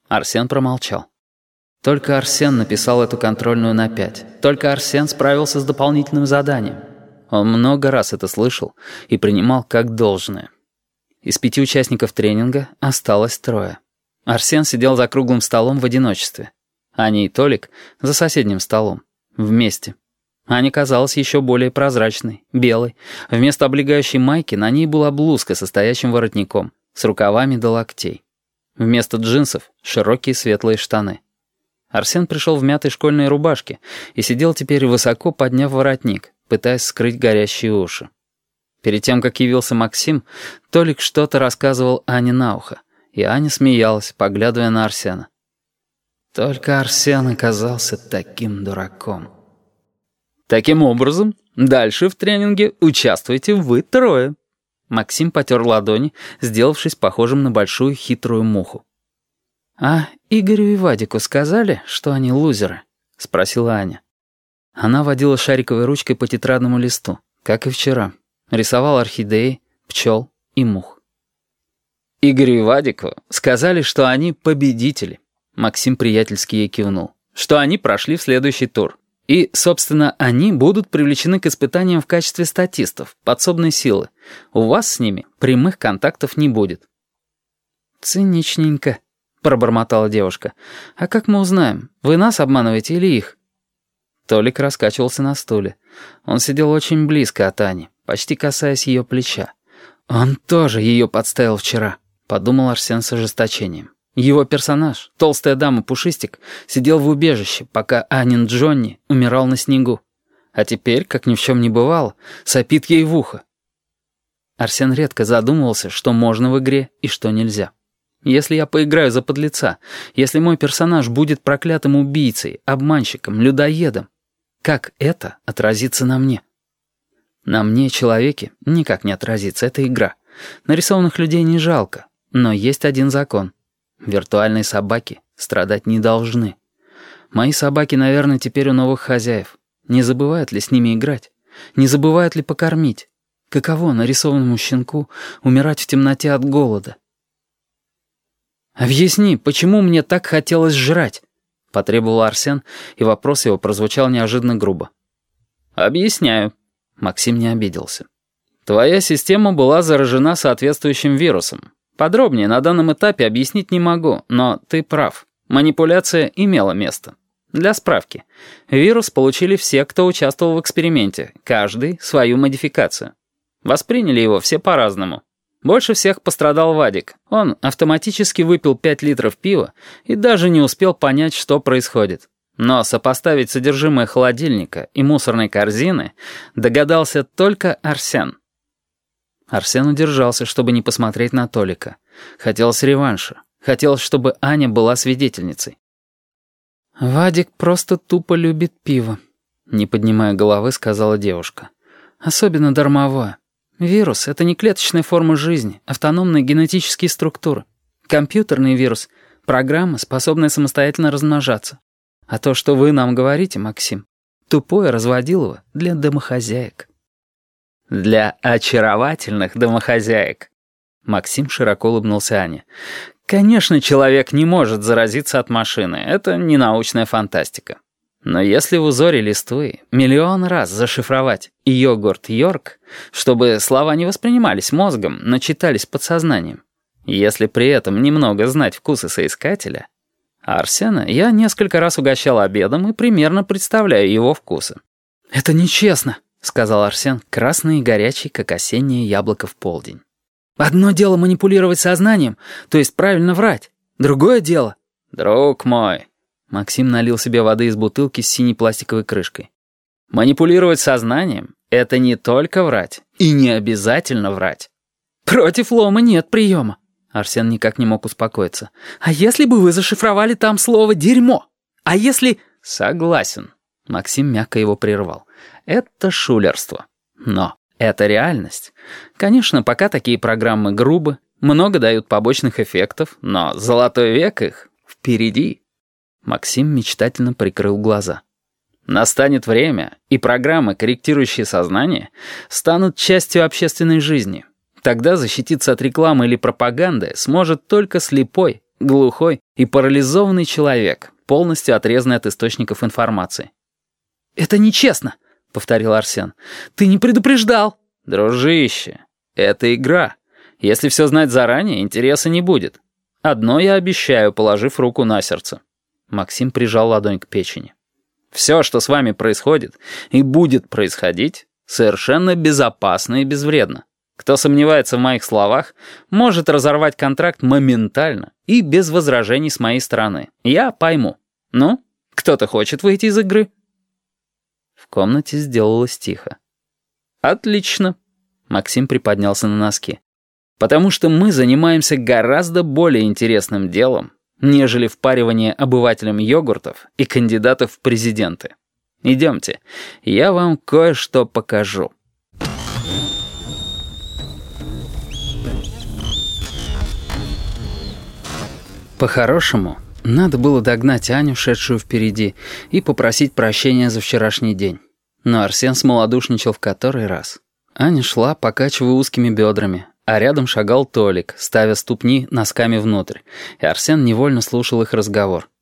Арсен промолчал. Только Арсен написал эту контрольную на 5. Только Арсен справился с дополнительным заданием. Он много раз это слышал и принимал как должное. Из 5 участников тренинга осталось 3. Арсен сидел за круглым столом в одиночестве. Аня и Толик за соседним столом. Вместе. Аня казалась еще более прозрачной, белой. Вместо облегающей майки на ней была блузка со стоячим воротником, с рукавами до локтей. Вместо джинсов — широкие светлые штаны. Арсен пришел в мятой школьной рубашке и сидел теперь высоко, подняв воротник, пытаясь скрыть горящие уши. Перед тем, как явился Максим, Толик что-то рассказывал Ане на ухо, и Аня смеялась, поглядывая на Арсена. Только Арсен оказался таким дураком. Таким образом, дальше в тренинге участвуете вы 3. Максим потер ладони, сделавшись похожим на большую хитрую муху. «А Игорю и Вадику сказали, что они лузеры?» — спросила Аня. Она водила шариковой ручкой по тетрадному листу, как и вчера. Рисовал орхидеи, пчел и мух. «Игорю и Вадику сказали, что они победители». Максим приятельски ей кивнул. «Что они прошли в следующий тур. И, собственно, они будут привлечены к испытаниям в качестве статистов, подсобной силы. У вас с ними прямых контактов не будет». «Циничненько», — пробормотала девушка. «А как мы узнаем, вы нас обманываете или их?» Толик раскачивался на стуле. Он сидел очень близко от Ани, почти касаясь ее плеча. «Он тоже ее подставил вчера», — подумал Арсен с ожесточением. Его персонаж, толстая дама Пушистик, сидел в убежище, пока Анин Джонни умирал на снегу. А теперь, как ни в чем не бывало, сопит ей в ухо. Арсен редко задумывался, что можно в игре и что нельзя. Если я поиграю за подлеца, если мой персонаж будет проклятым убийцей, обманщиком, людоедом, как это отразится на мне? На мне, человеке, никак не отразится, это игра. Нарисованных людей не жалко, но есть один закон. Виртуальные собаки страдать не должны. Мои собаки, наверное, теперь у новых хозяев. Не забывают ли с ними играть? Не забывают ли покормить? Каково нарисованному щенку умирать в темноте от голода? «Объясни, почему мне так хотелось жрать?» — потребовал Арсен, и вопрос его прозвучал неожиданно грубо. «Объясняю». Максим не обиделся. «Твоя система была заражена соответствующим вирусом. Подробнее на данном этапе объяснить не могу, но ты прав. Манипуляция имела место. Для справки. Вирус получили все, кто участвовал в эксперименте, каждый свою модификацию. Восприняли его все по-разному. Больше всех пострадал Вадик. Он автоматически выпил 5 литров пива и даже не успел понять, что происходит. Но сопоставить содержимое холодильника и мусорной корзины догадался только Арсен. Арсен удержался, чтобы не посмотреть на Толика. Хотелось реванша. Хотелось, чтобы Аня была свидетельницей. «Вадик просто тупо любит пиво», — не поднимая головы, сказала девушка. «Особенно дармовое. Вирус — это не клеточная форма жизни, автономные генетические структуры. Компьютерный вирус — программа, способная самостоятельно размножаться. А то, что вы нам говорите, Максим, тупое разводилово для домохозяек». «Для очаровательных домохозяек». Максим широко улыбнулся Ане. «Конечно, человек не может заразиться от машины. Это не научная фантастика. Но если в узоре листвы миллион раз зашифровать «йогурт Йорк», чтобы слова не воспринимались мозгом, но читались подсознанием, если при этом немного знать вкусы соискателя, а Арсена я несколько раз угощал обедом и примерно представляю его вкусы». «Это нечестно», — сказал Арсен, красный и горячий, как осеннее яблоко в полдень. «Одно дело манипулировать сознанием, то есть правильно врать. Другое дело...» «Друг мой», — Максим налил себе воды из бутылки с синей пластиковой крышкой. «Манипулировать сознанием — это не только врать, и не обязательно врать». «Против лома нет приема». Арсен никак не мог успокоиться. «А если бы вы зашифровали там слово «дерьмо»? А если...» «Согласен». Максим мягко его прервал. «Это шулерство. Но это реальность. Конечно, пока такие программы грубы, много дают побочных эффектов, но золотой век их впереди». Максим мечтательно прикрыл глаза. «Настанет время, и программы, корректирующие сознание, станут частью общественной жизни. Тогда защититься от рекламы или пропаганды сможет только слепой, Глухой и парализованный человек, полностью отрезанный от источников информации. «Это нечестно», — повторил Арсен. «Ты не предупреждал». «Дружище, это игра. Если все знать заранее, интереса не будет. Одно я обещаю, положив руку на сердце». Максим прижал ладонь к печени. «Все, что с вами происходит и будет происходить, совершенно безопасно и безвредно. Кто сомневается в моих словах, может разорвать контракт моментально и без возражений с моей стороны. Я пойму. Ну, кто-то хочет выйти из игры?» В комнате сделалось тихо. «Отлично». Максим приподнялся на носки. «Потому что мы занимаемся гораздо более интересным делом, нежели впаривание обывателям йогуртов и кандидатов в президенты. Идемте, я вам кое-что покажу». По-хорошему, надо было догнать Аню, шедшую впереди, и попросить прощения за вчерашний день. Но Арсен смолодушничал в который раз. Аня шла, покачивая узкими бедрами, а рядом шагал Толик, ставя ступни носками внутрь, и Арсен невольно слушал их разговор.